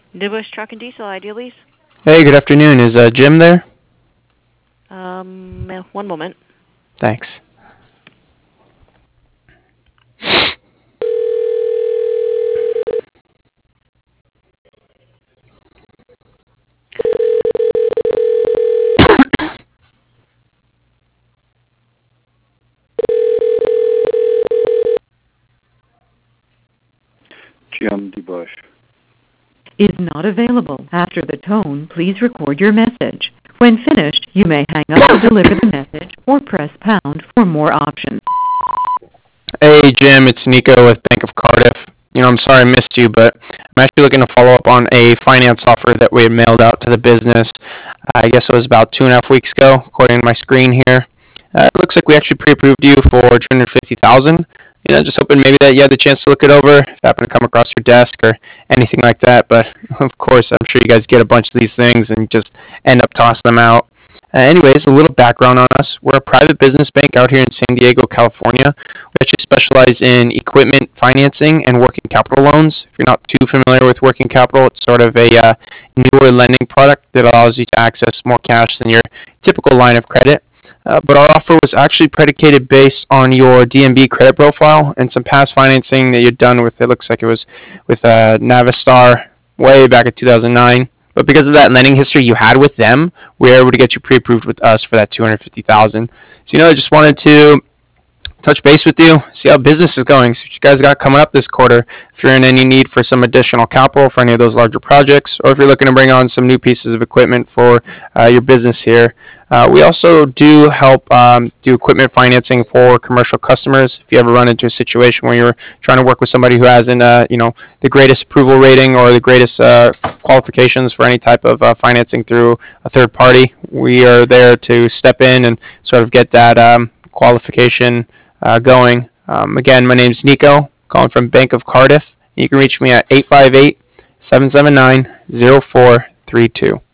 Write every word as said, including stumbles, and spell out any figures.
Nibbush Truck and Diesel, Idealese. Hey, good afternoon. Is uh, Jim there? Um, one moment. Thanks. Jim DeBush. Is not available. After the tone, please record your message. When finished, you may hang up to deliver the message or press pound for more options. Hey, Jim, it's Nico with Bank of Cardiff. You know, I'm sorry I missed you, but I'm actually looking to follow up on a finance offer that we had mailed out to the business. I guess it was about two and a half weeks ago, according to my screen here. Uh, it looks like we actually pre-approved you for two hundred fifty thousand dollars. You know, just hoping maybe that you had the chance to look it over, if it happened to come across your desk or anything like that. But of course, I'm sure you guys get a bunch of these things and just end up tossing them out. Uh, anyways, a little background on us. We're a private business bank out here in San Diego, California. We actually specialize in equipment financing and working capital loans. If you're not too familiar with working capital, it's sort of a uh, newer lending product that allows you to access more cash than your typical line of credit. Uh, but our offer was actually predicated based on your D N B credit profile and some past financing that you'd done with, it looks like it was with uh, Navistar way back in two thousand nine. But because of that lending history you had with them, we were able to get you pre-approved with us for that two hundred fifty thousand dollars. So, you know, I just wanted to touch base with you, see how business is going, see what you guys got coming up this quarter, if you're in any need for some additional capital for any of those larger projects, or if you're looking to bring on some new pieces of equipment for uh, your business here. Uh, we also do help um, do equipment financing for commercial customers. If you ever run into a situation where you're trying to work with somebody who hasn't, uh, you know, the greatest approval rating or the greatest uh, qualifications for any type of uh, financing through a third party, we are there to step in and sort of get that um, qualification uh, going. Um, again, my name's Nico, calling from Bank of Cardiff. You can reach me at eight five eight, seven seven nine, zero four three two.